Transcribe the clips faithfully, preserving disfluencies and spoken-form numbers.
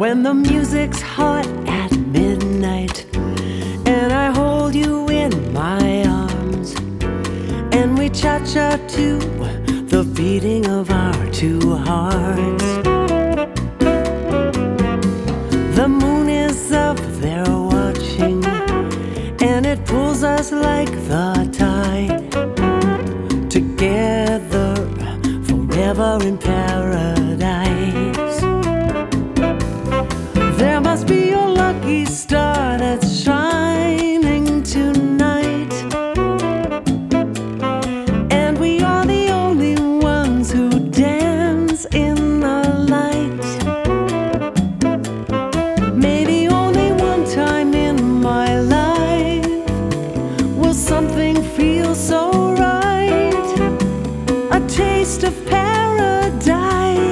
When the music's hot at midnight and I hold you in my arms and we cha-cha to the beating of our two hearts. The moon is up there watching and it pulls us like the tide, together forever in paradise. There must be a lucky star that's shining tonight, and we are the only ones who dance in the light. Maybe only one time in my life will something feel so right, a taste of paradise.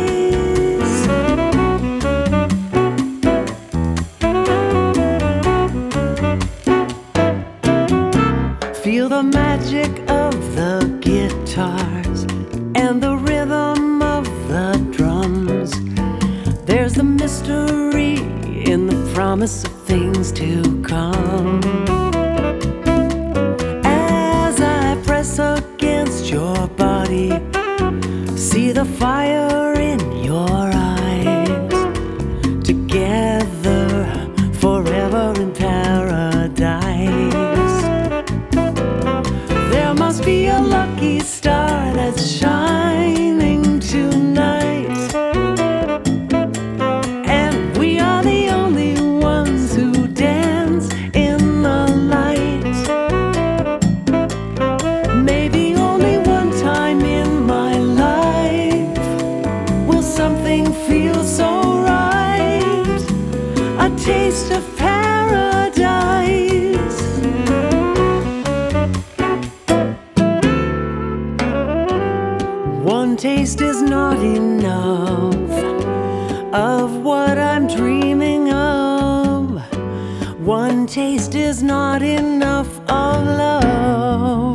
Feel the magic of the guitars and the rhythm of the drums. There's the mystery in the promise of things to come. As I press against your body, see the fire in your eyes, together forever in paradise. There must be a lucky star that's shining tonight, and we are the only ones who dance in the light. Maybe only one time in my life will something feel so right, a taste of paradise. One taste is not enough of what I'm dreaming of. One taste is not enough of love.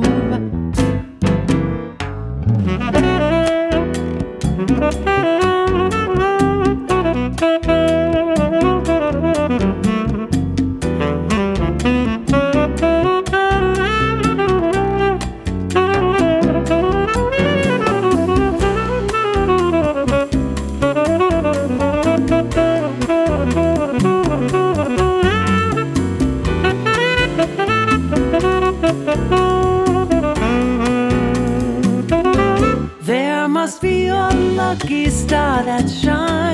There must be a lucky star that shines